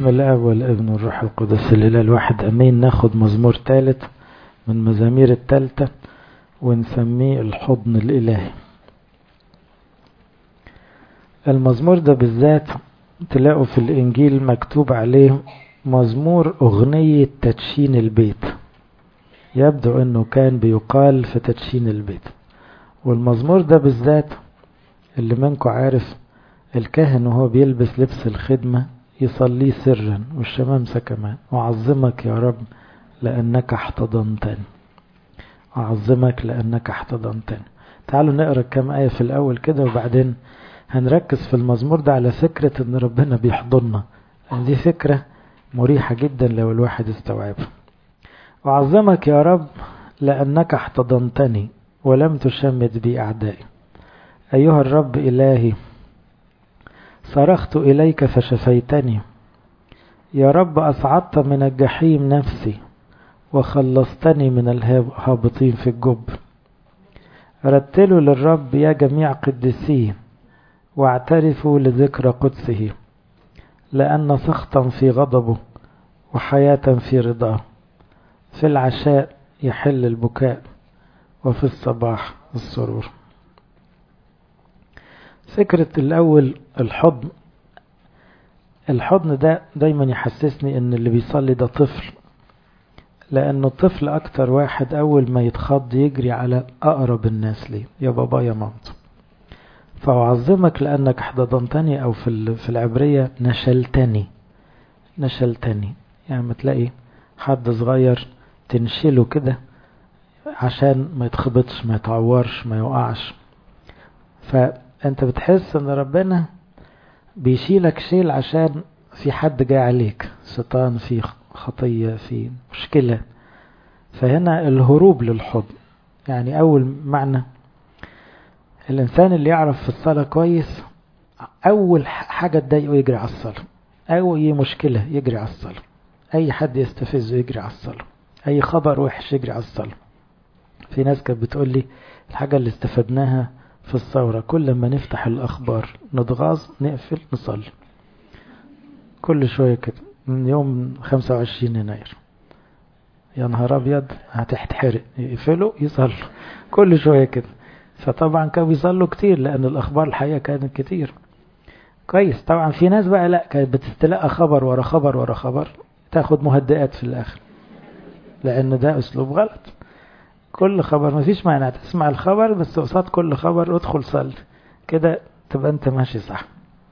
باسم الاب والابن والروح القدس الاله الواحد امين. ناخد مزمور ثالث من مزامير الثالثة ونسميه الحضن الالهي. المزمور ده بالذات تلاقوا في الانجيل مكتوب عليه مزمور اغنية تدشين البيت. يبدو انه كان بيقال في تدشين البيت. والمزمور ده بالذات اللي منكم عارف الكاهن وهو بيلبس لبس الخدمة يصلي سرا والشمامسة كمان: أعظمك يا رب لأنك احتضنتني، أعظمك لأنك احتضنتني. تعالوا نقرأ كم آية في الأول كده وبعدين هنركز في المزمور ده على فكرة ان ربنا بيحضننا. دي فكرة مريحة جدا لو الواحد استوعبها. أعظمك يا رب لأنك احتضنتني ولم تشمت بي أعدائي. أيها الرب إلهي صرخت إليك فشفيتني. يا رب أصعدت من الجحيم نفسي وخلصتني من الهابطين في الجب. رتلوا للرب يا جميع قدسيه واعترفوا لذكر قدسه، لأن سخطا في غضبه وحياة في رضاه. في العشاء يحل البكاء وفي الصباح السرور. فكرة الأول الحضن ده دايما يحسسني ان اللي بيصلي ده طفل، لأنه الطفل أكتر واحد أول ما يتخض يجري على أقرب الناس ليه: يا بابا يا مامته. فأعظمك لأنك احتضنتني، أو في العبرية نشلتني. يعني ما تلاقي حد صغير تنشله كده عشان ما يتخبطش، ما يتعورش، ما يوقعش. فأنت بتحس ان ربنا بيشيلك شيل عشان في حد جاي عليك، شيطان، في خطية، في مشكلة. فهنا الهروب للحضن. يعني أول معنى الإنسان اللي يعرف في الصلاة كويس أول حاجة تضايقه يجري على الصلاة، أي مشكلة يجري على الصلاة، أي حد يستفزه يجري على الصلاة، أي خبر وحش يجري على الصلاة. في ناس كانت بتقول لي الحاجة اللي استفدناها في الثورة كل ما نفتح الأخبار نتغاظ نقفل نصلي. كل شوية كده من يوم 25 يناير يا نهار أبيض هتحتحرق، يقفلوا يصلوا كل شوية كده. فطبعا كانوا بيصلوا كتير لأن الأخبار الحقيقة كانت كتير. كويس. طبعا في ناس بقى لا، كانت بتستلقى خبر ورا خبر ورا خبر، تاخد مهدئات في الآخر، لأن ده أسلوب غلط. كل خبر مفيش معنى تسمع الخبر، بس قصاد كل خبر ادخل صلي كده تبقى انت ماشي صح.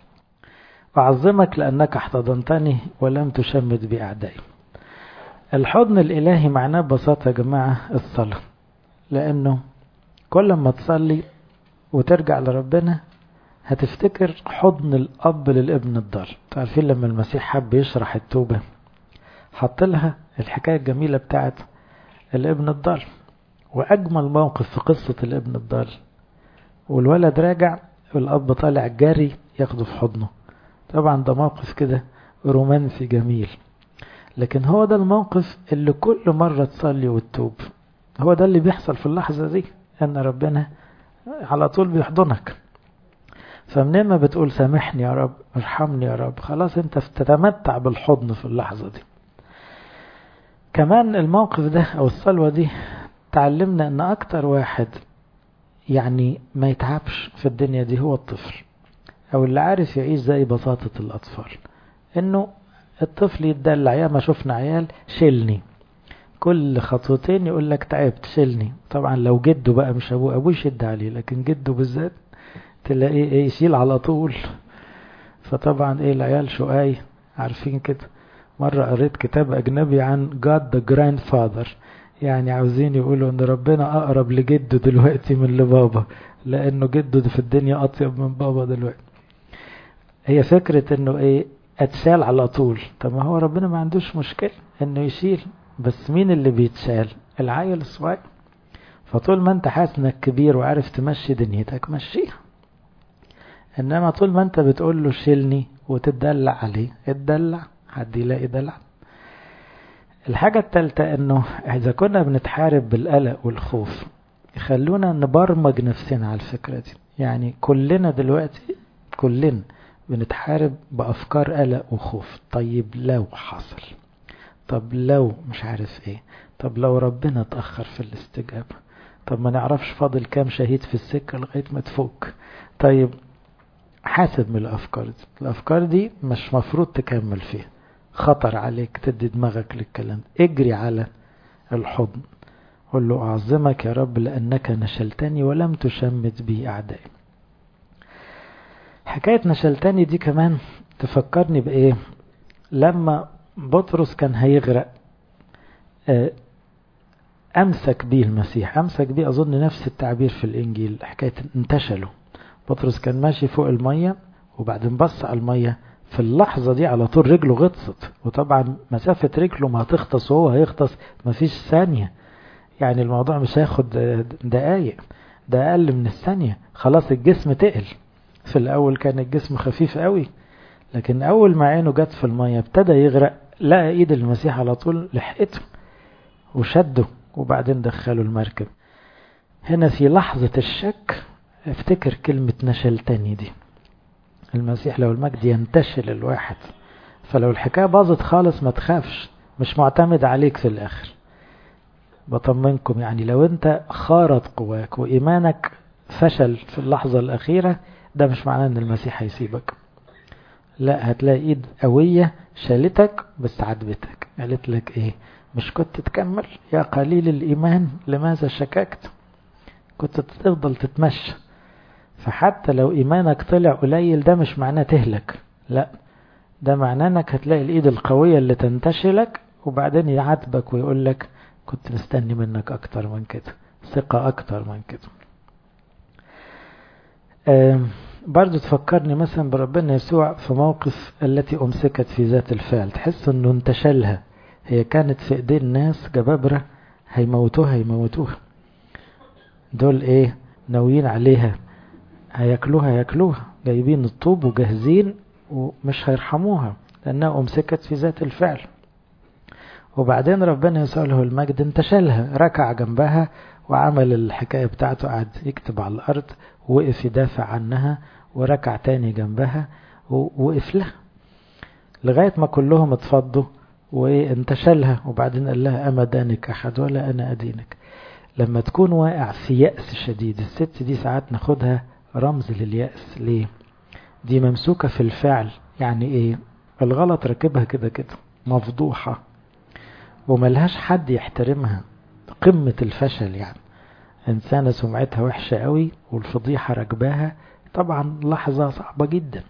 أعظمك لأنك احتضنتني ولم تشمت بأعدائي. الحضن الإلهي معناه ببساطة يا جماعة الصلاة، لأنه كل ما تصلي وترجع لربنا هتفتكر حضن الأب للابن الضال. تعرفين لما المسيح حب يشرح التوبة حط لها الحكاية الجميلة بتاعت الابن الضال، وأجمل موقف في قصة الابن الضال والولد راجع والأب طالع جاري ياخده في حضنه. طبعا ده موقف كده رومانسي جميل، لكن هو ده الموقف اللي كل مرة تصلي وتتوب هو ده اللي بيحصل في اللحظة دي، أن ربنا على طول بيحضنك. فمنين ما بتقول سامحني يا رب، ارحمني يا رب، خلاص انت تتمتع بالحضن في اللحظة دي. كمان الموقف ده أو الصلوة دي تعلمنا أن أكتر واحد يعني ما يتعبش في الدنيا دي هو الطفل، أو اللي عارف يعيش زي بساطة الأطفال. إنه الطفل يتدلع. يا ما شفنا عيال شيلني كل خطوتين يقول لك تعبت شيلني. طبعا لو جده بقى مش أبوه يشد عليه، لكن جده بالذات تلاقيه يشيل على طول. فطبعا العيال شقاي عارفين كده. مرة قريت كتاب أجنبي عن God the Grandfather، يعني عاوزين يقولوا ان ربنا اقرب لجده دلوقتي من لبابا، لانه جده في الدنيا اطيب من بابا دلوقتي. هي فكرة انه اتشال على طول. طب ما هو ربنا ما عندوش مشكلة انه يشيل، بس مين اللي بيتشال؟ العيل الصغير. فطول ما انت حاسس انك كبير وعارف تمشي دنيتك مشيها، انما طول ما انت بتقول له شيلني وتدلع عليه اتدلع، حد يلاقي دلع. الحاجة الثالثة انه اذا كنا بنتحارب بالقلق والخوف يخلونا نبرمج نفسنا على الفكرة دي. يعني كلنا دلوقتي كلنا بنتحارب بأفكار قلق وخوف. طيب لو حصل، طب لو مش عارف ايه، طب لو ربنا اتأخر في الاستجابة، طب ما نعرفش فاضل كام شهيد في السكة لغاية ما تفك. طيب حاسب من الأفكار دي، الأفكار دي مش مفروض تكمل فيها، خطر عليك تدي دماغك للكلام. اجري على الحضن، قل له أعظمك يا رب لأنك نشلتني ولم تشمت بي أعدائي. حكاية نشلتني دي كمان تفكرني بإيه؟ لما بطرس كان هيغرق أمسك بيه المسيح، أمسك بيه أظن نفس التعبير في الإنجيل، حكاية انتشله. بطرس كان ماشي فوق المية وبعدين بص على المية، في اللحظة دي على طول رجله غطست، وطبعا مسافة رجله ما هتغطس وهو هيغطس مفيش ثانية، يعني الموضوع مش هياخد دقايق، ده أقل من الثانية، خلاص الجسم تقل. في الأول كان الجسم خفيف قوي، لكن أول ما عينه جت في المية ابتدى يغرق، لقى إيد المسيح على طول لحقته وشده وبعدين دخله المركب. هنا في لحظة الشك افتكر كلمة نشلتني دي. المسيح لو المجد ينتشل الواحد، فلو الحكاية باظت خالص ما تخافش، مش معتمد عليك في الآخر. بطمنكم يعني لو انت خارط قواك وإيمانك فشل في اللحظة الأخيرة، ده مش معناه ان المسيح هيسيبك، لا، هتلاقي ايد قوية شالتك بس عدبتك، قالت لك ايه؟ مش كنت تكمل يا قليل الإيمان لماذا شككت؟ كنت تفضل تتمشى. فحتى لو إيمانك طلع قليل ده مش معناه تهلك، لا، ده معناه انك هتلاقي الإيد القوية اللي تنتشلك وبعدين يعاتبك ويقول لك كنت مستني منك أكتر من كده، ثقة أكتر من كده. برضو تفكرني مثلا بربنا يسوع في موقف التي أمسكت في ذات الفعل، تحس أنه انتشلها، هي كانت في إيدين ناس جبابرة هيموتوها دول إيه ناويين عليها، هياكلوها جايبين الطوب وجاهزين ومش هيرحموها لأنها أمسكت في ذات الفعل. وبعدين ربنا يسوع له المجد انتشلها، ركع جنبها وعمل الحكاية بتاعته، قعد يكتب على الأرض، وقف يدافع عنها وركع تاني جنبها ووقف لها لغاية ما كلهم اتفضوا وانتشلها. وبعدين قال لها أما دانك أحد ولا أنا أدينك. لما تكون واقع في يأس شديد، الست دي ساعات ناخدها رمز لليأس. ليه؟ دي ممسوكة في الفعل، يعني ايه؟ الغلط ركبها كده مفضوحة وملهاش حد يحترمها، قمة الفشل يعني، إنسانة سمعتها وحشة قوي والفضيحة ركباها، طبعا لحظة صعبة جدا.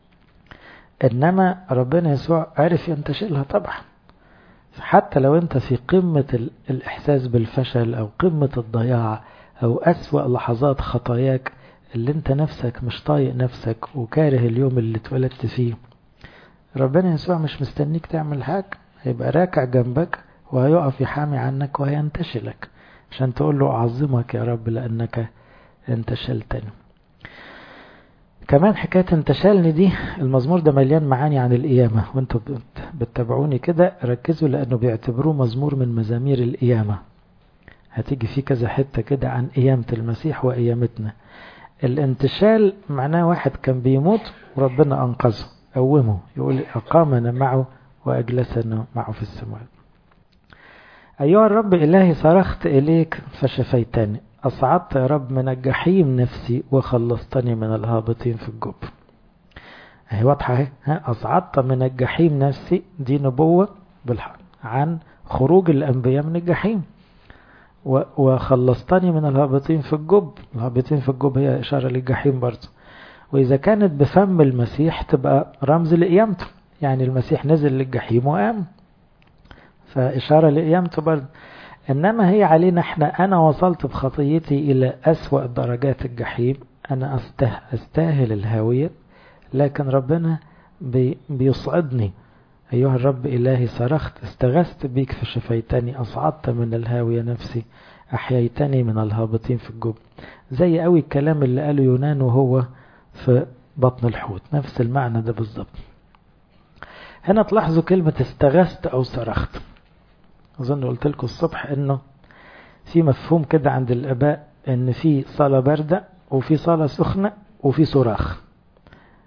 إنما ربنا يسوع عرف ينتشلها طبعا. حتى لو أنت في قمة الإحساس بالفشل أو قمة الضياع أو أسوأ لحظات خطاياك اللي أنت نفسك مش طايق نفسك وكاره اليوم اللي اتولدت فيه، ربنا يسوع مش مستنيك تعمل حاجة، هيبقى راكع جنبك وهيقف يحامي عنك وهينتشلك عشان تقول له أعظمك يا رب لأنك انتشلتني. كمان حكاية انتشلني دي، المزمور ده مليان معاني عن القيامة، وانتوا بتتابعوني كده ركزوا لأنه بيعتبروه مزمور من مزامير القيامة. هتيجي فيه كذا حتة كده عن قيامة المسيح وقيامتنا. الانتشال معناه واحد كان بيموت وربنا أنقذه قومه، يقول أقامنا معه وأجلسنا معه في السماء. أيها الرب إلهي صرخت إليك فشفيتني، أصعدت يا رب من الجحيم نفسي وخلصتني من الهابطين في الجب. هي واضحة اهي، أصعدت من الجحيم نفسي، دي نبوة عن خروج الأنبياء من الجحيم، وخلصتني من الهابطين في الجب. الهابطين في الجب هي إشارة للجحيم برضه، وإذا كانت بفم المسيح تبقى رمز لقيامته، يعني المسيح نزل للجحيم وقام، فإشارة لقيامته برضه. إنما هي علينا احنا، أنا وصلت بخطيتي إلى أسوأ درجات الجحيم، أنا أستاهل الهاوية، لكن ربنا بيصعدني. أيها الرب إلهي صرخت استغثت بيك فشفيتني، أصعدت من الهاوية نفسي، أحييتني من الهابطين في الجب. زي قوي الكلام اللي قاله يونان وهو في بطن الحوت، نفس المعنى ده بالضبط. هنا تلاحظوا كلمة استغثت أو صرخت. أظن قلت لكم الصبح إنه في مفهوم كده عند الآباء إن في صلاة باردة وفي صلاة سخنة وفي صراخ.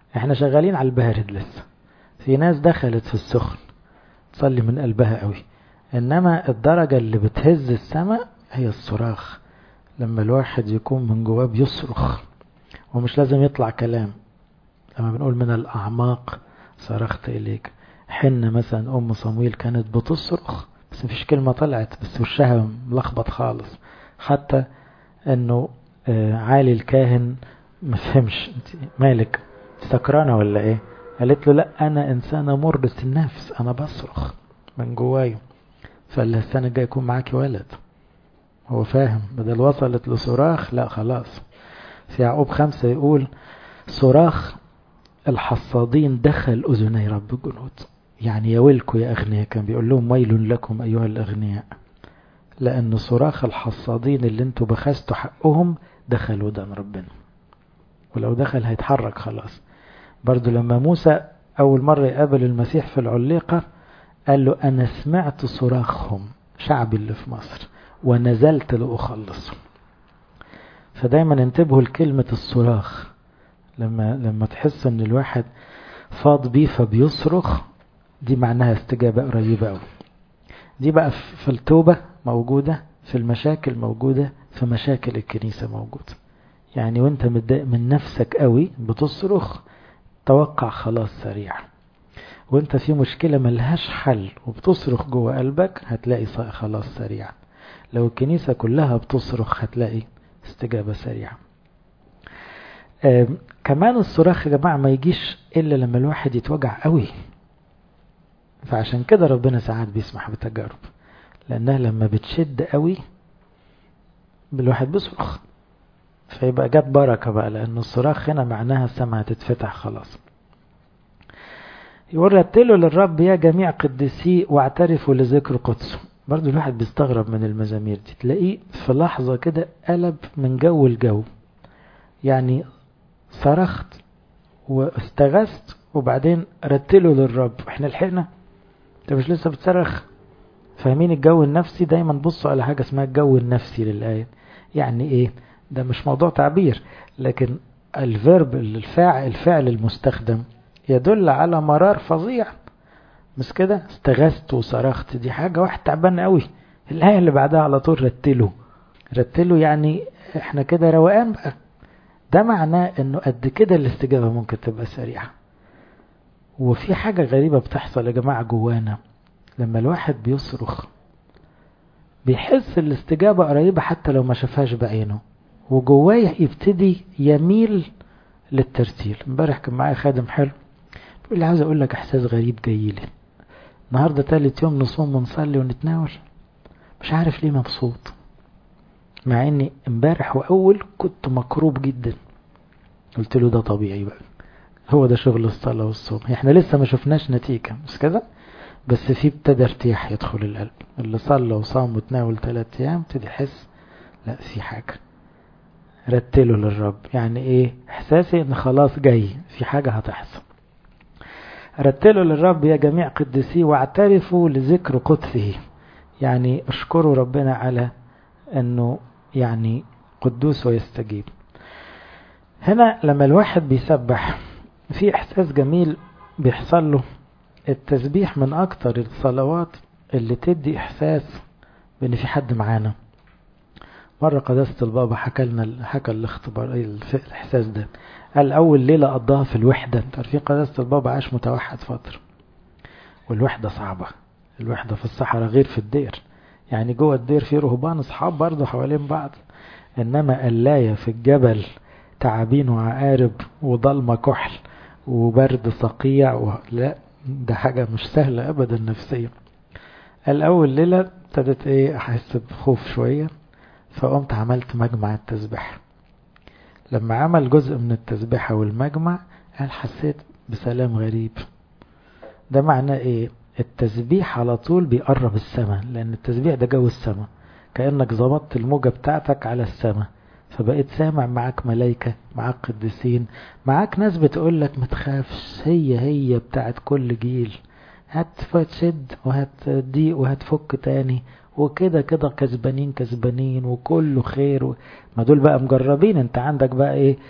احنا شغالين على البارد لسه، في ناس دخلت في السخن تصلي من قلبها قوي. انما الدرجة اللي بتهز السماء هي الصراخ، لما الواحد يكون من جواه بيصرخ، ومش لازم يطلع كلام. لما بنقول من الأعماق صرخت إليك، حنة مثلا أم صمويل كانت بتصرخ بس مفيش كلمة طلعت، بس وشها ملخبط خالص. حتى أنه عالي الكاهن مفهمش انت مالك سكرانة ولا ايه، قالت له لا أنا إنسانة مرضة النفس، أنا بصرخ من جواي، فالسنة الجاية يكون معاكي ولد. هو فاهم، بدل وصلت لصراخ لا خلاص. في يعقوب 5 يقول صراخ الحصادين دخل أذني رب الجنود. يعني يا ويلكم يا أغنياء، كان بيقول لهم ويل لكم أيها الأغنياء، لأن صراخ الحصادين اللي انتوا بخستوا حقهم دخل ودن ربنا، ولو دخل هيتحرك خلاص. برضو لما موسى أول مرة يقابل المسيح في العليقة قال له أنا سمعت صراخهم شعبي اللي في مصر ونزلت لأخلصهم. فدايما انتبهوا لكلمة الصراخ، لما تحس ان الواحد فاض بيه فبيصرخ، دي معناها استجابة قريبة أوي. دي بقى في التوبة موجودة، في المشاكل موجودة، في مشاكل الكنيسة موجودة. يعني وانت متضايق من نفسك قوي بتصرخ توقع خلاص سريع، وانت في مشكلة ملهاش حل وبتصرخ جوه قلبك هتلاقي خلاص سريع. لو الكنيسة كلها بتصرخ هتلاقي استجابة سريعة. كمان الصراخ يا جماعة ما يجيش إلا لما الواحد يتوجع قوي، فعشان كده ربنا ساعات بيسمح بتجارب، لأنها لما بتشد قوي بالواحد بيصرخ، فيبقى جت بركة بقى، لأن الصراخ هنا معناها السماء تتفتح خلاص. يقول رتلوا للرب يا جميع قدسيه واعترفوا لذكر قدسه. برضو الواحد بيستغرب من المزامير دي، تلاقيه في لحظة كده قلب من جو الجو، يعني صرخت واستغثت وبعدين رتلوا للرب. احنا لحقنا؟ انت مش لسه بتصرخ؟ فاهمين الجو النفسي؟ دايما بصوا على حاجة اسمها الجو النفسي للآية. يعني ايه ده؟ مش موضوع تعبير، لكن الفيرب الفعل المستخدم يدل على مرار فظيع، مش كده؟ استغثت وصرخت دي حاجة واحد تعبان قوي. الآية اللي بعدها على طول رتلوا يعني احنا كده روقان بقى. ده معناه انه قد كده الاستجابة ممكن تبقى سريعة. وفي حاجة غريبة بتحصل يا جماعة جوانا، لما الواحد بيصرخ بيحس الاستجابة قريبة حتى لو ما شافهاش بعينه، وجواه يبتدي يميل للترتيل. امبارح كان معايا خادم حلو بيقول لي عاوز اقول لك احساس غريب جاي لي النهارده، تالت يوم نصوم ونصلي ونتناول، مش عارف ليه مبسوط، مع اني امبارح واول كنت مكروب جدا. قلت له ده طبيعي بقى، هو ده شغل الصلاة والصوم، احنا لسه ما شفناش نتيجة مش كده، بس في ابتدى ارتياح يدخل القلب. اللي صلى وصام وتناول 3 ايام ابتدي يحس لا في حاجة. رتلوا للرب يعني ايه؟ احساسي ان خلاص جاي في حاجة هتحصل. رتلوا للرب يا جميع قدسيه واعترفوا لذكر قدسه، يعني اشكروا ربنا على انه يعني قدوس ويستجيب. هنا لما الواحد بيسبح في احساس جميل بيحصل له. التسبيح من اكتر الصلوات اللي تدي احساس بان في حد معانا. مرة قداسة البابا حكى الاختبار الاحساس ده، قال اول ليلة قضاها في الوحدة. عارفين قداسة البابا عاش متوحد فترة، والوحدة صعبة. الوحدة في الصحراء غير في الدير، يعني جوه الدير في رهبان اصحاب برضه حوالين بعض، انما قلاية في الجبل تعابين وعقارب وضلمة كحل وبرد صقيع لا ده حاجة مش سهلة ابدا نفسيا. الاول ليلة ابتدت احس بخوف شوية، فقمت عملت مجمع التسبيح. لما عمل جزء من التسبيحة والمجمع قال حسيت بسلام غريب. ده معناه ايه؟ التسبيح على طول بيقرب السماء، لان التسبيح ده جو السماء، كأنك ظبطت الموجة بتاعتك على السماء، فبقيت سامع معاك ملايكة، معاك قديسين، معاك ناس بتقولك ما تخافش، هي بتاعت كل جيل، هتشد وهتضيق وهتفك تاني، وكده كده كسبانين وكله خير ما دول بقى مجربين. انت عندك بقى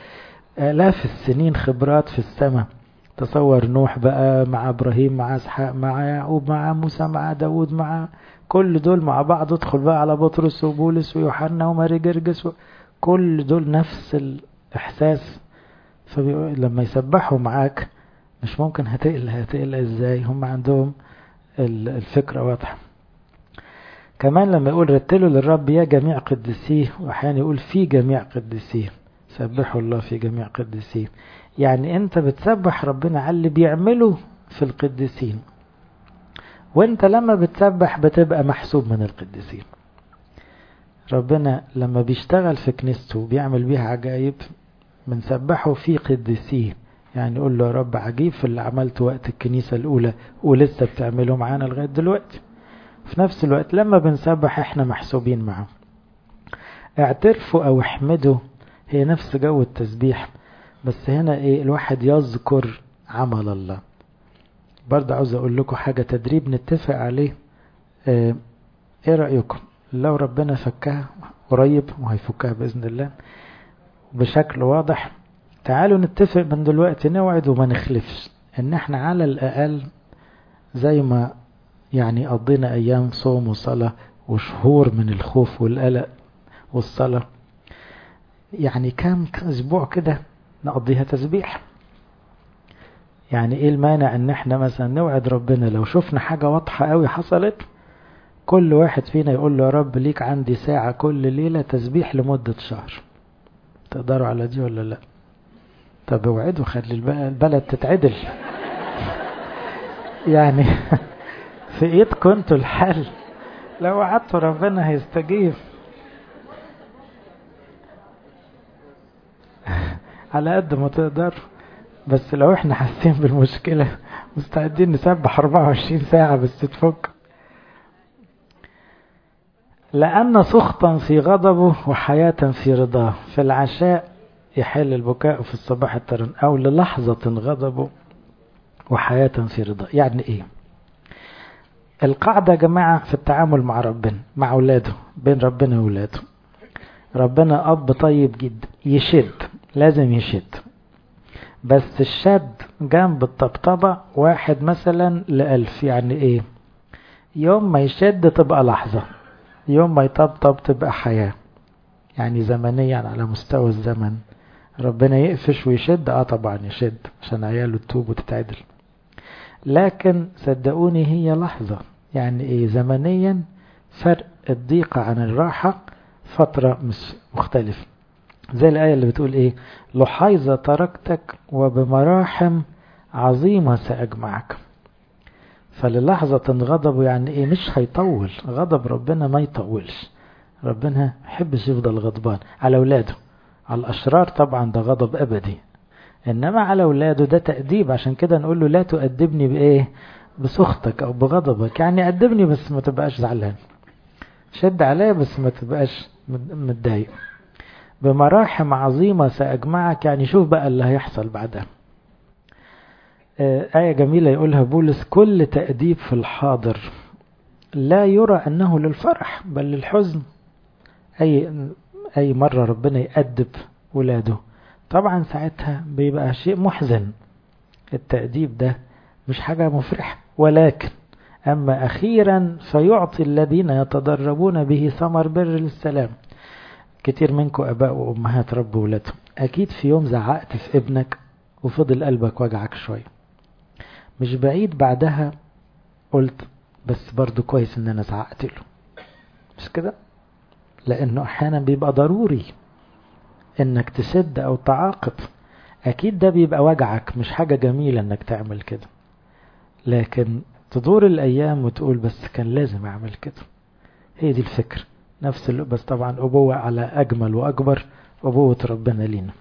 آلاف السنين خبرات في السماء. تصور نوح بقى مع إبراهيم مع إسحاق مع يعقوب مع موسى مع داود مع كل دول مع بعض. ادخل بقى على بطرس وبولس ويوحنا وماري جرجس كل دول نفس الإحساس. فلما يسبحوا معاك مش ممكن هتقل ازاي، هم عندهم الفكرة واضحة. كمان لما يقول رتلوا للرب يا جميع قدسيه، وأحيانا يقول في جميع قدسيه، سبحوا الله في جميع قدسيه. يعني انت بتسبح ربنا على اللي بيعمله في القديسين، وانت لما بتسبح بتبقى محسوب من القديسين. ربنا لما بيشتغل في كنيسته بيعمل بيها عجائب بنسبحه في قديسيه. يعني يقول له يا رب عجيب في اللي عملته وقت الكنيسة الأولى ولسه بتعمله معانا لغاية دلوقتي. في نفس الوقت لما بنسبح احنا محسوبين معه. اعترفوا او احمدوا هي نفس جو التسبيح، بس هنا ايه الواحد يذكر عمل الله. برضه عاوز اقول لكم حاجة تدريب نتفق عليه. ايه رأيكم لو ربنا فكها قريب وهيفكها بإذن الله بشكل واضح؟ تعالوا نتفق من دلوقتي نوعد وما نخلفش ان احنا على الاقل زي ما يعني قضينا ايام صوم وصلاة وشهور من الخوف والقلق والصلاة، يعني كام اسبوع كده نقضيها تسبيح. يعني ايه المانع ان احنا مثلا نوعد ربنا لو شفنا حاجة واضحة قوي حصلت، كل واحد فينا يقول له يا رب ليك عندي ساعة كل ليلة تسبيح لمدة شهر. تقدروا على دي ولا لا؟ طب اوعدوا خلي البلد تتعدل. يعني في ايدكم انتوا الحل، لو وعدتوا ربنا هيستجيب. على قد ما تقدر، بس لو احنا حاسين بالمشكلة مستعدين نسبح 24 ساعة بس تفك. لأن سخطا في غضبه وحياة في رضاه، في العشاء يحل البكاء في الصباح الترن، أو للحظة غضبه وحياة في رضاه. يعني ايه القاعدة يا جماعة في التعامل مع ربنا مع أولاده، بين ربنا وأولاده؟ ربنا أب طيب جدا، يشد لازم يشد، بس الشد جنب الطبطبة 1 مثلا ل1000. يعني ايه؟ يوم ما يشد تبقى لحظة، يوم ما يطبطب تبقى حياة. يعني زمنيا على مستوى الزمن ربنا يقفش ويشد، طبعا يشد عشان عياله تتوب وتتعدل، لكن صدقوني هي لحظة. يعني ايه زمنيا؟ فرق الضيقة عن الراحة فترة مش مختلفة. زي الآية اللي بتقول ايه؟ لحيظة تركتك وبمراحم عظيمة سأجمعك. فللحظة غضبه يعني ايه؟ مش هيطول. غضب ربنا ما يطولش، ربنا يحبش يفضل غضبان على اولاده. على الاشرار طبعا ده غضب ابدي، انما على اولاده ده تأديب. عشان كده نقول له لا تؤدبني بايه؟ بسخطك او بغضبك. يعني أدبني بس ما تبقاش زعلان، شد عليا بس ما تبقاش متضايق. بمراحم عظيمة سأجمعك، يعني شوف بقى اللي هيحصل بعدها. آية جميلة يقولها بولس: كل تأديب في الحاضر لا يرى أنه للفرح بل للحزن. أي مرة ربنا يأدب ولاده طبعا ساعتها بيبقى شيء محزن. التأديب ده مش حاجة مفرحة، ولكن أما أخيرا فيعطي الذين يتدربون به ثمر بر للسلام. كتير منكم أباء وأمهات ربوا ولادهم، أكيد في يوم زعقت في ابنك وفضل قلبك وجعك شوية، مش بعيد بعدها قلت بس برضو كويس ان انا زعقت له، مش كده؟ لانه احيانا بيبقى ضروري انك تسد او تعاقب. اكيد ده بيبقى وجعك، مش حاجة جميلة انك تعمل كده، لكن تدور الايام وتقول بس كان لازم اعمل كده. هي دي الفكرة نفس بس طبعا ابوة على اجمل واكبر، ابوة ربنا لينا.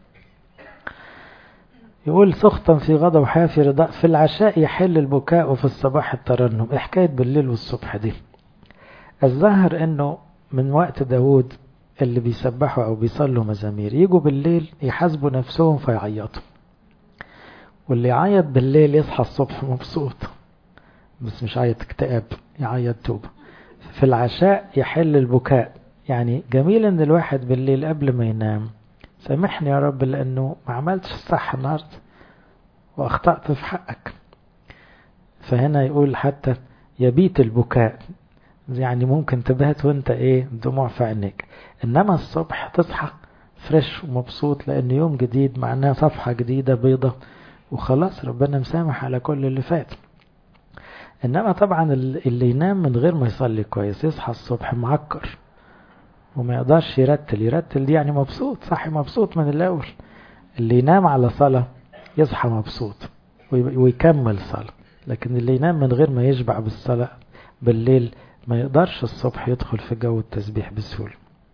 يقول سخطا في غضب وحياة في رضاء، في العشاء يحل البكاء وفي الصباح الترنم. حكاية بالليل والصبح دي الظاهر انه من وقت داود اللي بيسبحوا او بيصلوا مزامير يجوا بالليل يحاسبوا نفسهم فيعيطوا، واللي يعيط بالليل يصحى الصبح مبسوط، بس مش عيط اكتئاب، يعيط توبة. في العشاء يحل البكاء، يعني جميل ان الواحد بالليل قبل ما ينام سامحني يا رب لأنه ما عملتش الصح النهاردة وأخطأت في حقك. فهنا يقول حتى يبيت البكاء، يعني ممكن تبات وانت دموع في عينيك، انما الصبح تصحى فريش ومبسوط لان يوم جديد، معناه صفحة جديدة بيضة وخلاص ربنا مسامح على كل اللي فات. انما طبعا اللي ينام من غير ما يصلي كويس يصحى الصبح معكر وما يقدرش يرتل دي يعني مبسوط، صحي مبسوط من الاول. اللي ينام على صلاة يصحى مبسوط ويكمل صلاة، لكن اللي ينام من غير ما يشبع بالصلاة بالليل ما يقدرش الصبح يدخل في جو التسبيح بسهولة.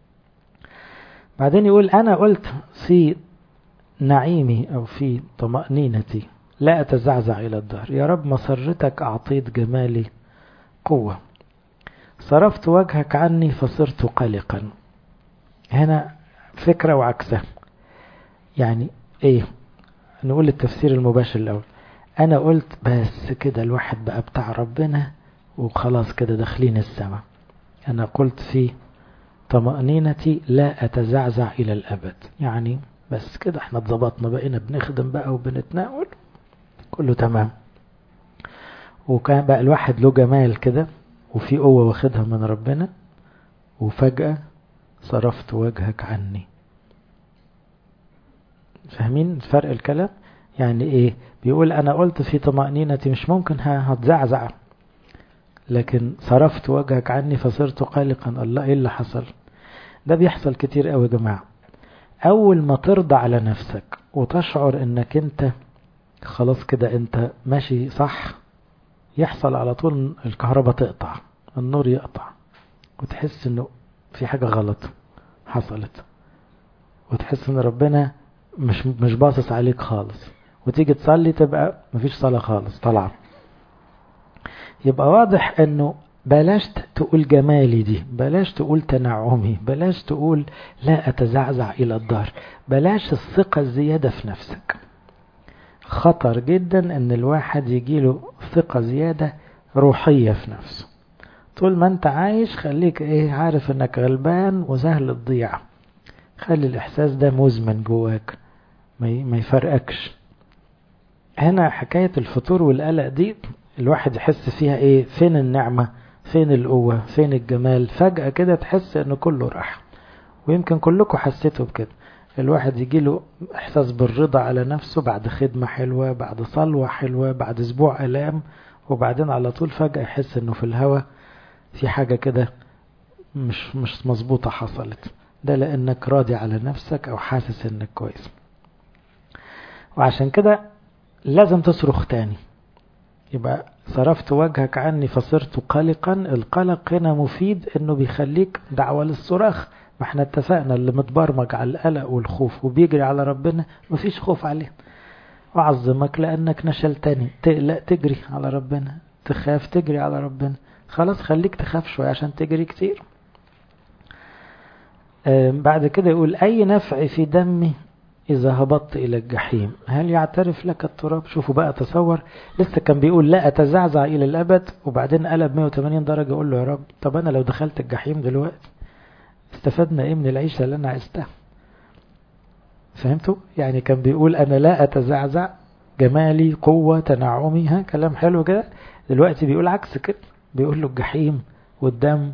بعدين يقول أنا قلت في نعيمي أو في طمأنينتي لا أتزعزع إلى الدهر. يا رب مسرتك أعطيت جمالي قوة، صرفت وجهك عني فصرت قلقا. هنا فكرة وعكسها، يعني نقول التفسير المباشر الأول. أنا قلت بس كده الواحد بقى بتاع ربنا وخلاص كده داخلين السماء. أنا قلت في طمأنينتي لا أتزعزع إلى الأبد، يعني بس كده احنا اتظبطنا بقينا بنخدم بقى وبنتناول كله تمام. وكان بقى الواحد له جمال كده وفي قوة واخدها من ربنا، وفجأة صرفت وجهك عني. فاهمين فرق الكلام؟ يعني بيقول أنا قلت في طمأنينتي مش ممكن هتزعزع، لكن صرفت وجهك عني فصرت قلقا. الله ايه اللي حصل؟ ده بيحصل كتير قوي يا جماعة. اول ما ترضى على نفسك وتشعر انك انت خلاص كده انت ماشي صح، يحصل على طول الكهرباء تقطع، النور يقطع، وتحس انه في حاجة غلط حصلت، وتحس ان ربنا مش باصص عليك خالص، وتيجي تصلي تبقى مفيش صلاة خالص طلع. يبقى واضح انه بلاش تقول جمالي دي، بلاش تقول تنعمي، بلاش تقول لا أتزعزع إلى الدهر، بلاش الثقة الزيادة في نفسك. خطر جدا ان الواحد يجيله ثقة زيادة روحية في نفسه. طول ما انت عايش خليك عارف انك غلبان وسهل تضيع، خلي الإحساس ده مزمن جواك ما يفرقكش. هنا حكاية الفتور والقلق دي الواحد يحس فيها فين النعمة، فين القوة، فين الجمال. فجأة كده تحس انه كله راح، ويمكن كلكم حسيتوا بكده. الواحد يجيله احساس بالرضا على نفسه بعد خدمة حلوة، بعد صلوة حلوة، بعد اسبوع الام، وبعدين على طول فجأة يحس انه في الهوا في حاجة كده مش مظبوطة حصلت. ده لانك راضي على نفسك او حاسس انك كويس. وعشان كده لازم تصرخ تاني. يبقى صرفت وجهك عني فصرت قلقا. القلق هنا مفيد انه بيخليك دعوة للصراخ. ما احنا اتفقنا اللي متبرمج على القلق والخوف وبيجري على ربنا مفيش خوف عليه. وعظمك لانك نشلتني. تقلق تجري على ربنا، تخاف تجري على ربنا. خلاص خليك تخاف شوية عشان تجري كتير. بعد كده يقول أي نفع في دمي إذا هبطت إلى الجحيم، هل يعترف لك التراب؟ شوفوا بقى، تصور لسه كان بيقول لا أتزعزع إلى الأبد، وبعدين قلب 180 درجة يقول له يا رب طب أنا لو دخلت الجحيم دلوقتي استفدنا إيه من العيشة اللي أنا عشتها؟ فهمتوا؟ يعني كان بيقول أنا لا أتزعزع، جمالي قوة تنعمي، كلام حلو كده. دلوقتي بيقول عكس كده، بيقول له الجحيم والدم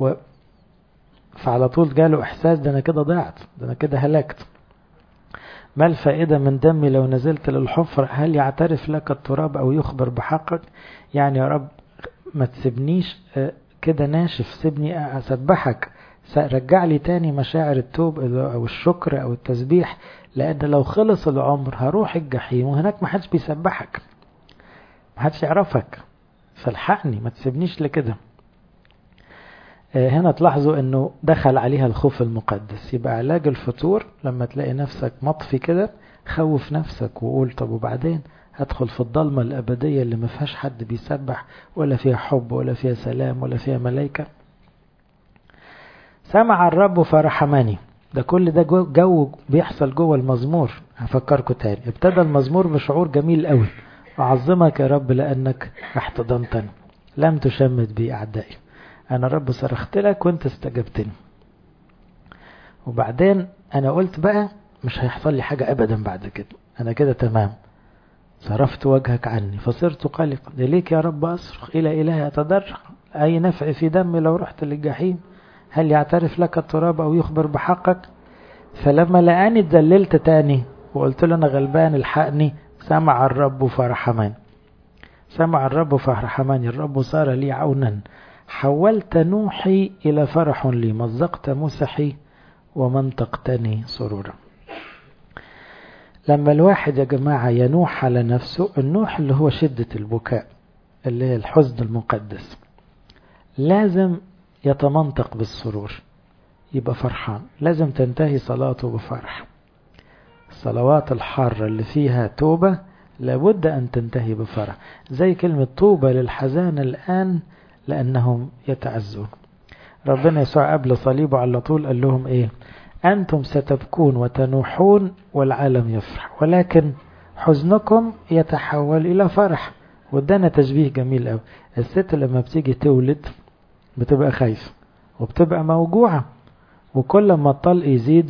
فعلى طول جاله إحساس ده أنا كده ضعت، ده أنا كده هلكت. ما الفائدة من دمي لو نزلت للحفر؟ هل يعترف لك التراب أو يخبر بحقك؟ يعني يا رب ما تسيبنيش كده ناشف، سيبني أسبحك، رجع لي تاني مشاعر التوب أو الشكر أو التسبيح، لأن لو خلص العمر هروح الجحيم وهناك ما حدش بيسبحك، ما حدش يعرفك، فالحقني ما تسيبنيش لكده. هنا تلاحظوا انه دخل عليها الخوف المقدس. يبقى علاج الفتور لما تلاقي نفسك مطفي كده خوف نفسك وقول طب وبعدين هدخل في الضلمة الأبدية اللي ما فيهاش حد بيسبح ولا فيها حب ولا فيها سلام ولا فيها ملائكة. سمع الرب فرحمني. ده كل ده جو بيحصل جوه المزمور. هفكركم تاني، ابتدى المزمور بشعور جميل قوي، أعظمك يا رب لأنك احتضنتني لم تشمت بي أعدائي. أنا رب صرخت لك وانت استجبتني. وبعدين أنا قلت بقى مش هيحصل لي حاجة أبدا بعد كده، أنا كده تمام، صرفت وجهك عني فصرت قلقا، إليك يا رب أصرخ، إلى إله أتضرع، أي نفع في دمي لو رحت للجحيم، هل يعترف لك التراب أو يخبر بحقك؟ فلما لقاني اتذللت تاني وقلت له أنا غلبان الحقني، سمع الرب فرحمن، سمع الرب فرحمن، الرب صار لي عونا، حولت نوحي إلى فرح لي، مزقت مسحي ومنطقتني سرورا. لما الواحد يا جماعة ينوح على نفسه، النوح اللي هو شدة البكاء اللي هي الحزن المقدس، لازم يتمنطق بالسرور، يبقى فرحان، لازم تنتهي صلاته بفرح. الصلوات الحارة اللي فيها توبة لابد أن تنتهي بفرح، زي كلمة طوبى للحزان الآن لأنهم يتعزون. ربنا يسوع قبل صليبه على طول قال لهم إيه؟ أنتم ستبكون وتنوحون والعالم يفرح، ولكن حزنكم يتحول إلى فرح. وادانا تشبيه جميل قوي، الست لما بتيجي تولد بتبقى خايفة وبتبقى موجوعة، وكل ما الطلق يزيد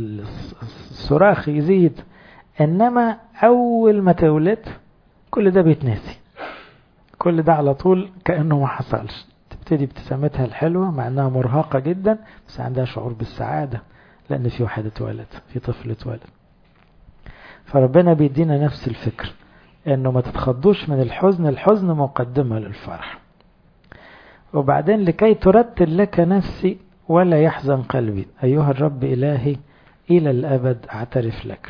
الصراخ يزيد، إنما أول ما تولد كل ده بيتنسي، كل ده على طول كأنه ما حصلش، تبتدي ابتسامتها الحلوة مع أنها مرهقة جدا، بس عندها شعور بالسعادة لأن في واحد اتولد، في طفل اتولد. فربنا بيدينا نفس الفكر، أنه ما تتخضوش من الحزن، الحزن مقدمة للفرح. وبعدين لكي ترتل لك نفسي ولا يحزن قلبي، أيها الرب إلهي إلى الأبد أعترف لك.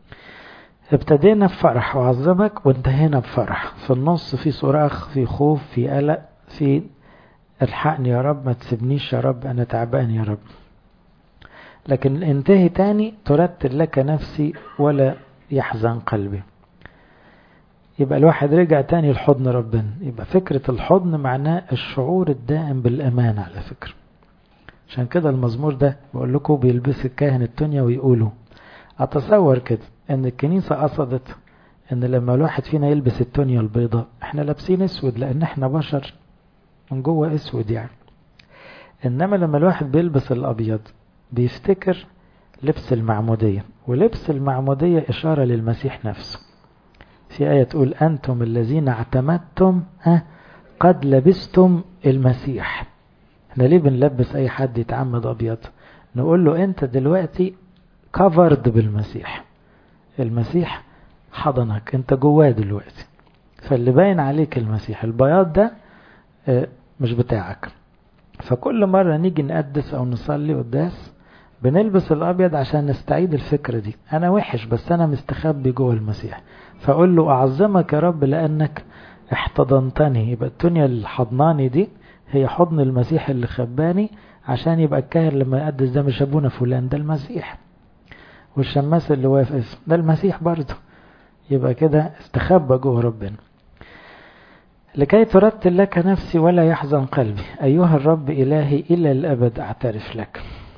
ابتدينا بفرح وعظمك وانتهينا بفرح، في النص في صراخ، في خوف، في قلق، في الحقني يا رب، ما تسيبنيش يا رب، أنا تعبان يا رب. لكن انتهي تاني ترتل لك نفسي ولا يحزن قلبي. يبقى الواحد رجع تاني لحضن ربنا. يبقى فكرة الحضن معناه الشعور الدائم بالأمان على فكرة. عشان كده المزمور ده بقول لكم بيلبس الكاهن التونيا ويقولوا، أتصور كده ان الكنيسة قصدت ان لما الواحد فينا يلبس التونيا البيضاء احنا لابسين اسود لان احنا بشر من جوه اسود يعني، انما لما الواحد بيلبس الابيض بيفتكر لبس المعمودية، ولبس المعمودية اشارة للمسيح نفسه. في آية تقول أنتم الذين اعتمدتم قد لبستم المسيح. احنا ليه بنلبس اي حد يتعمد ابيض؟ نقول له انت دلوقتي covered بالمسيح، المسيح حضنك، انت جواه دلوقتي، فاللي باين عليك المسيح. البياض ده مش بتاعك. فكل مرة نيجي نقدس او نصلي قداس بنلبس الابيض عشان نستعيد الفكرة دي، انا وحش بس انا مستخبي جوه المسيح، فاقول له اعظمك يا رب لانك احتضنتني. يبقى الدنيا الحضناني دي هي حضن المسيح اللي خباني، عشان يبقى الكاهن لما يقدس ده مش ابونا فلان، ده المسيح، والشماس اللي واقف اسم ده المسيح برضه. يبقى كده استخبى جوه ربنا. لكي ترتل لك نفسي ولا يحزن قلبي، أيها الرب إلهي إلى الأبد أعترف لك.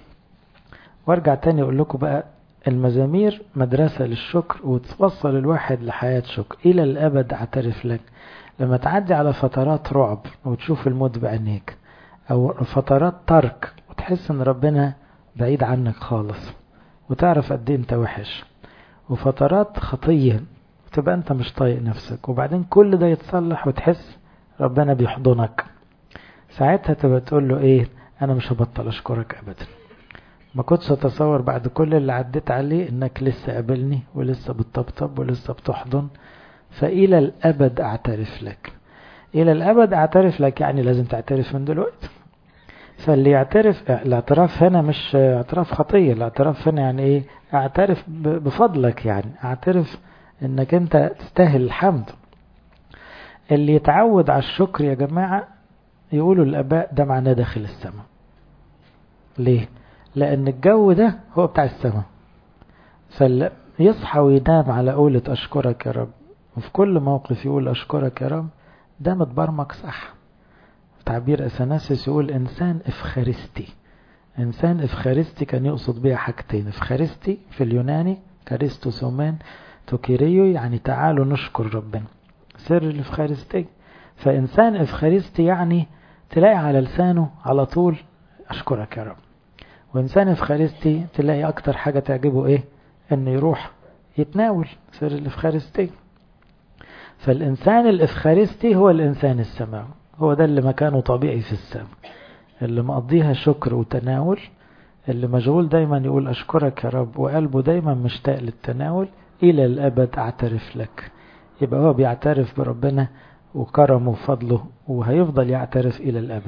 وارجع تاني أقول لكم بقى، المزامير مدرسة للشكر وتوصل الواحد لحياة شكر. إلى الأبد أعترف لك، لما تعدي على فترات رعب وتشوف الموت بعينيك، أو فترات ترك وتحس إن ربنا بعيد عنك خالص وتعرف قد ايه انت وحش، وفترات خطية وتبقى انت مش طايق نفسك، وبعدين كل ده يتصلح وتحس ربنا بيحضنك، ساعتها تبقى تقول له ايه؟ انا مش هبطل اشكرك ابدا. ما كنتش اتصور بعد كل اللي عديت عليه انك لسه قابلني ولسه بتطبطب ولسه بتحضن. فإلى الأبد أعترف لك. إلى الأبد أعترف لك يعني لازم تعترف من دلوقتي. فاللي يعترف، الاعتراف هنا مش اعتراف خطية، الاعتراف هنا يعني ايه؟ اعترف بفضلك، يعني اعترف انك انت تستاهل الحمد. اللي يتعود على الشكر يا جماعة يقولوا الآباء ده معناه داخل السماء. ليه؟ لأن الجو ده هو بتاع السماء. فاللي يصحى وينام على قولة أشكرك يا رب، وفي كل موقف يقول أشكرك يا رب، ده متبرمج صح. تعبير أثناسيوس يقول إنسان إفخارستي. إنسان إفخارستي كان يقصد بها حاجتين. إفخارستي في اليوناني كاريستوسومان توكيريو، يعني تعالوا نشكر ربنا، سر الإفخارستي. فإنسان إفخارستي يعني تلاقي على لسانه على طول أشكرك يا رب. وإنسان إفخارستي تلاقي أكتر حاجة تعجبه إيه؟ أنه يروح يتناول سر الإفخارستي. فالإنسان الإفخارستي هو الإنسان السماوي، هو ده اللي مكانه طبيعي في السماء، اللي مقضيها شكر وتناول، اللي مشغول دايما يقول أشكرك يا رب، وقلبه دايما مشتاق للتناول. إلى الأبد أعترف لك. يبقى هو بيعترف بربنا وكرمه وفضله، وهيفضل يعترف إلى الأبد.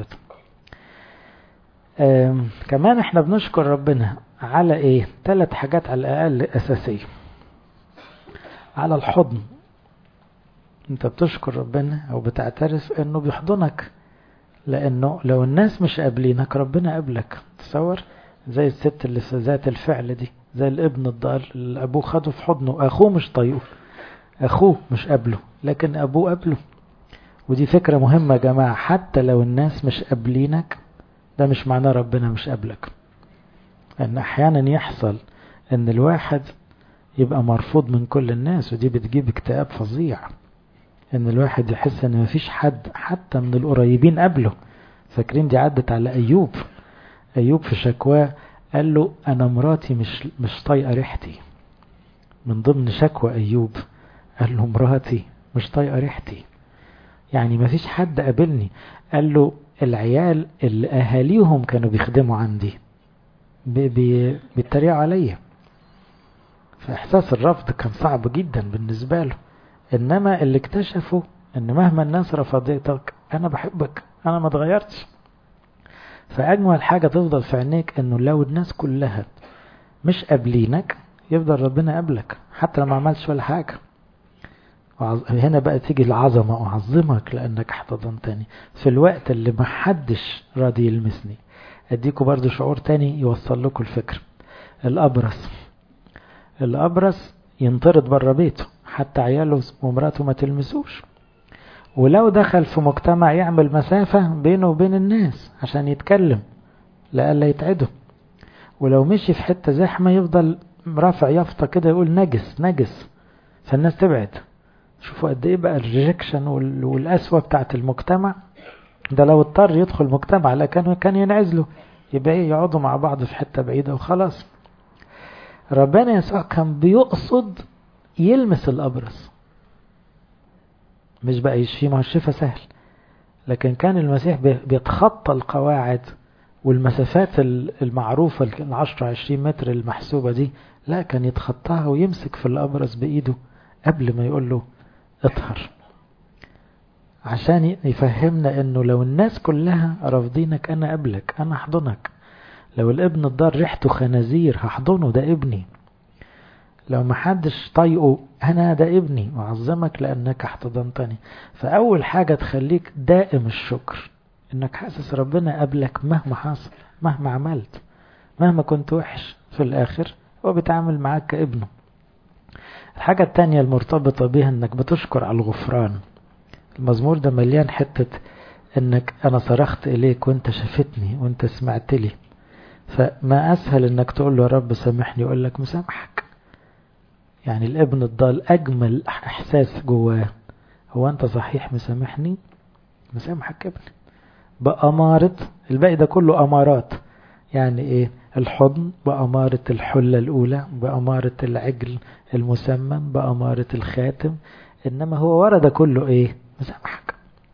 كمان احنا بنشكر ربنا على ايه؟ 3 حاجات على الأقل أساسية. على الحضن، انت بتشكر ربنا او بتعترف انه بيحضنك، لانه لو الناس مش قابلينك ربنا قابلك. تصور زي الست اللي في ذات الفعل دي، زي الابن الضال اللي ابوه خده في حضنه، اخوه مش طايقه، اخوه مش قابله، لكن ابوه قابله. ودي فكرة مهمة يا جماعة، حتى لو الناس مش قابلينك ده مش معناه ربنا مش قابلك. ان احيانا يحصل ان الواحد يبقى مرفوض من كل الناس، ودي بتجيب اكتئاب فظيع. ان الواحد يحس ان مفيش حد حتى من القريبين قبله. فاكرين دي عدت على ايوب. ايوب في شكواه قال له انا مراتي مش طايقه ريحتي. من ضمن شكوى ايوب قال له مراتي مش طايقه ريحتي، يعني مفيش حد قابلني. قال له العيال اللي اهاليهم كانوا بيخدموا عندي بيتريقوا عليا. فاحساس الرفض كان صعب جدا بالنسبه له. انما اللي اكتشفوا ان مهما الناس رفضتك انا بحبك، انا ما اتغيرتش. فاجمل حاجة تفضل في عينيك انه لو الناس كلها مش قابلينك يفضل ربنا قابلك حتى لو ما عملتش ولا حاجة. هنا بقى تيجي العظمة، اعظمك لانك احتضنتني في الوقت اللي ما حدش راضي يلمسني. اديكوا برضو شعور تاني يوصل لكم الفكرة. الابرص ينطرد بره بيته، حتى عياله ومراته ما تلمسوش. ولو دخل في مجتمع يعمل مسافة بينه وبين الناس عشان يتكلم لألا يتعده. ولو مشي في حتة زحمة يفضل رافع يافطة كده يقول نجس نجس، فالناس تبعد. شوفوا قد ايه بقى الريجكشن والقسوة بتاعت المجتمع ده. لو اضطر يدخل مجتمع لكن كان ينعزله، يبقى يقعدوا مع بعض في حتة بعيدة وخلاص. ربنا يسوع كان بيقصد يلمس الأبرص، مش بقى يشفيه، ما الشفا سهل، لكن كان المسيح بيتخطى القواعد والمسافات المعروفة 10-20 متر المحسوبة دي، لا كان يتخطاها ويمسك في الأبرص بإيده قبل ما يقول له اطهر، عشان يفهمنا انه لو الناس كلها رافضينك انا قبلك، انا احضنك. لو الابن الضار ريحته خنازير هحضنه، ده ابني. لو محدش طايقه انا ده ابني، وعظمك لانك احتضنتني. فاول حاجة تخليك دائم الشكر انك حاسس ربنا قبلك مهما حصل، مهما عملت، مهما كنت وحش، في الاخر هو بيتعامل معاك كابنه. الحاجة التانية المرتبطة بها انك بتشكر على الغفران. المزمور ده مليان حتة انك انا صرخت اليك وانت شفتني وانت سمعت لي. فما اسهل انك تقول له يا رب سامحني، يقول لك مسامحك. يعني الابن الضال اجمل احساس جواه هو انت صحيح مسامحني، مسامحك يا ابني. بأمارة الباقي ده كله امارات. يعني ايه؟ الحضن بأمارة الحلة الاولى، بأمارة العجل المسمن، بأمارة الخاتم. انما هو ورد كله ايه؟ مسامحك،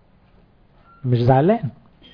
مش زعلان.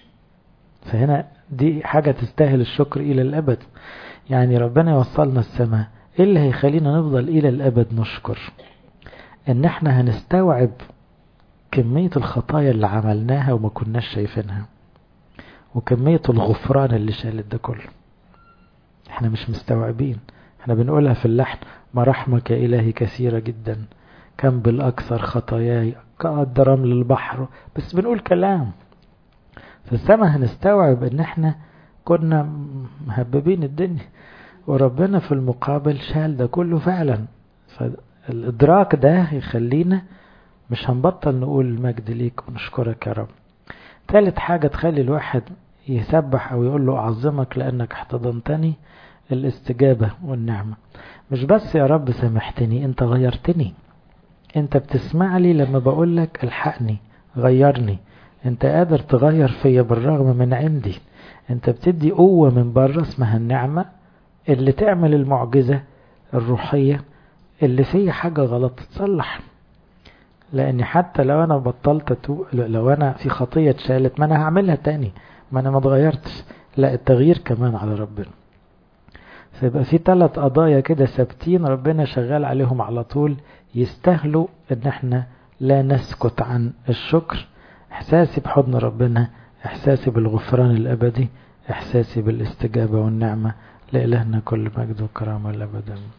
فهنا دي حاجة تستاهل الشكر إلى الأبد. يعني ربنا يوصلنا السماء، إيه اللي هيخلينا نفضل إلى الأبد نشكر؟ إن احنا هنستوعب كمية الخطايا اللي عملناها وما كناش شايفينها، وكمية الغفران اللي شالت ده كله. احنا مش مستوعبين. احنا بنقولها في اللحن: مراحمك يا إلهي كثيرة جدا، كم بالأكثر خطاياي كقد رمل البحر. بس بنقول كلام. في السماء هنستوعب ان احنا كنا مهببين الدنيا، وربنا في المقابل شال ده كله فعلا. فالادراك ده يخلينا مش هنبطل نقول المجد ليك ونشكرك يا رب. ثالث حاجة تخلي الواحد يسبح او يقول له اعظمك لانك احتضنتني: الاستجابة والنعمة. مش بس يا رب سامحتني، انت غيرتني. انت بتسمع لي لما بقول لك الحقني، غيرني. انت قادر تغير فيا بالرغم من عندي. انت بتدي قوة من بره اسمها النعمة اللي تعمل المعجزة الروحية اللي فيه حاجة غلط تتصلح. لأني حتى لو أنا بطلت لو أنا في خطية اتشالت، ما أنا هعملها تاني، ما أنا ما اتغيرتش. لا، التغيير كمان على ربنا. فيبقى في 3 قضايا كده ثابتين ربنا شغال عليهم على طول، يستاهلوا ان احنا لا نسكت عن الشكر. احساسي بحضن ربنا، احساسي بالغفران الابدي، احساسي بالاستجابة والنعمة. لإلهنا كل مجد وكرامة الابد.